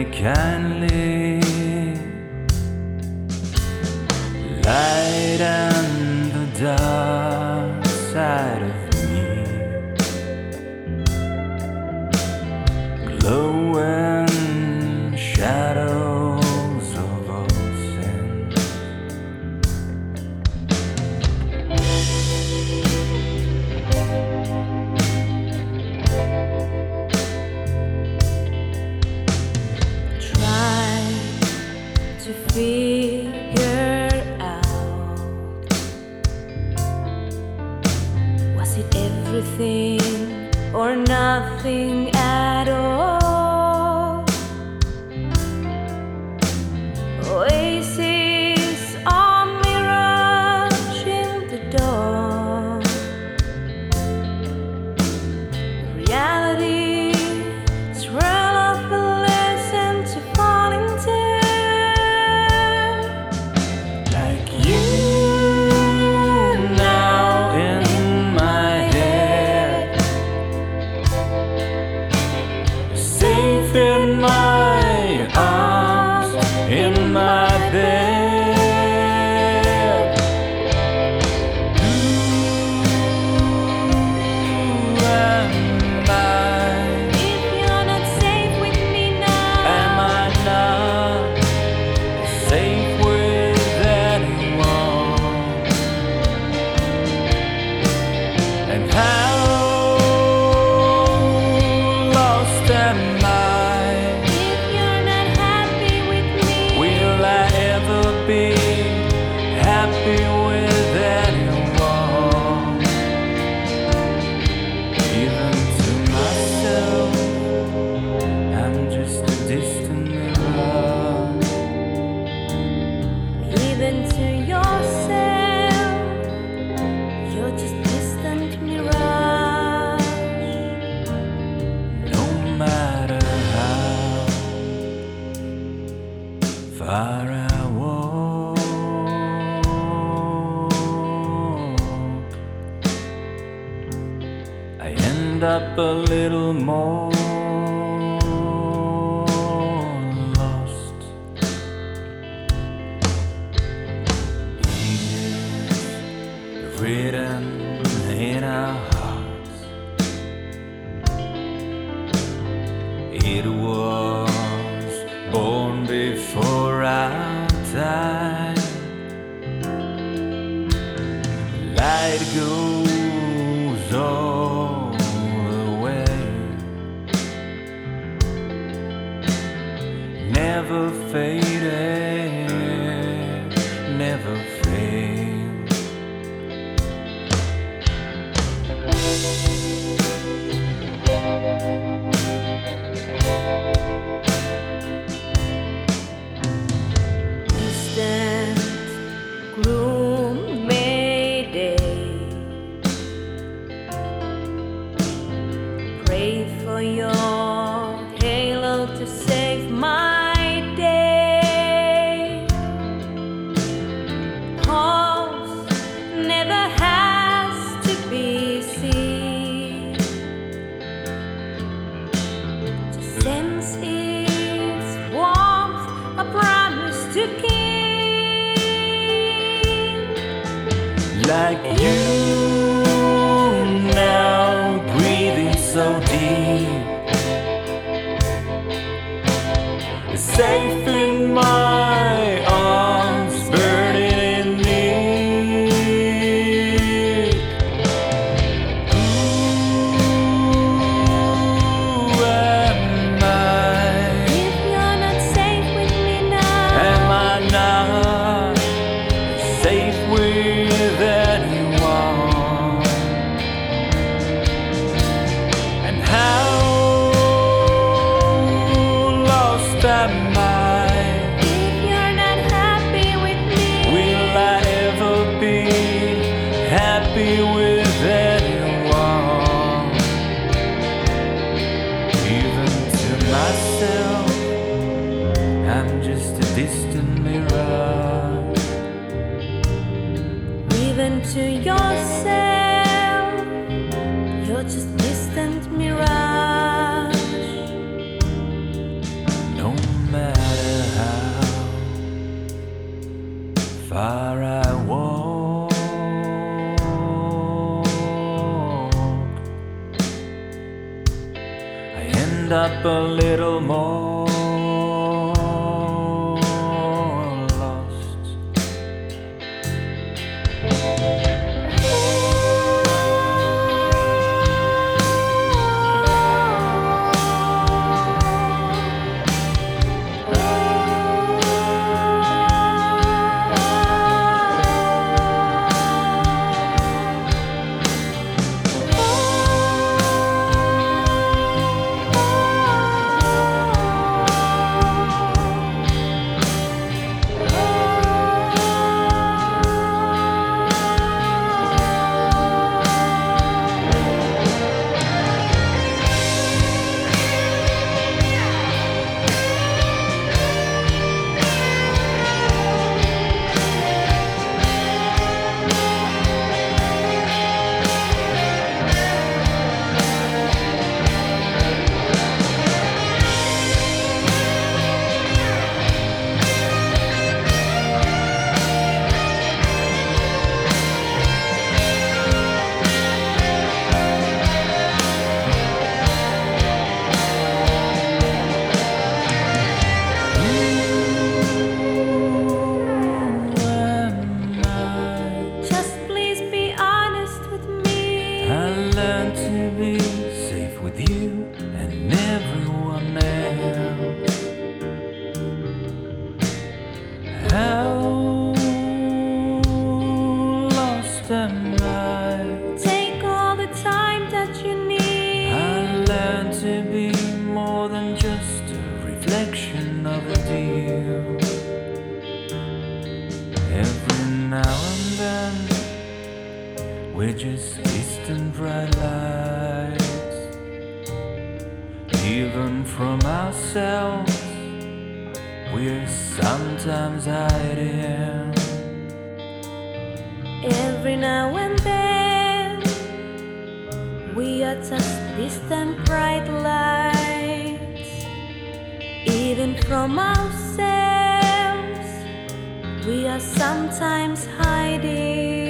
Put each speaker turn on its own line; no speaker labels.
kindly. Light on the dark side of me, glowing shadows of all sins.
Try to figure out, was it everything or nothing at all? Oasis or mirage in the dawn. Reality is rough, a lesson to fall into.
Like you now in my head, safe in my arms, in my bed. Who am I?
If you're not safe with me now,
Am I not safe with anyone? And how lost am I?
if you're not happy with me,
Will I ever be happy with anyone? Even to myself, I'm just a distant mirror.
even to yourself, you're just distant mirage.
No matter how far I walk, I end up a little more lost. Years written in our hearts. It was born before our time. Light goes all the way, never faded, never failed.
Distant gloom mayday, pray for your halo to save my day. Pulse never has to be seen, to sense its warmth, a promise to keep.
Like you now, breathing so deep, safe in my arms, burning in need. Who am I?
If you're not safe with me now,
Am I not safe with anyone? And how lost am I?
if you're not happy with me,
Will I ever be happy with anyone? Even to myself, I'm just a distant mirage.
even to yourself, you're just distant mirage.
No up a little more lost. I learned to be safe with you and everyone else. How lost am I?
Take all the time that you need.
I learned to be more than just a reflection of a deal. Every now and then we're just distant bright lights. Even from ourselves, we're sometimes hiding.
Every now and then we are just distant bright lights. Even from ourselves, we are sometimes hiding.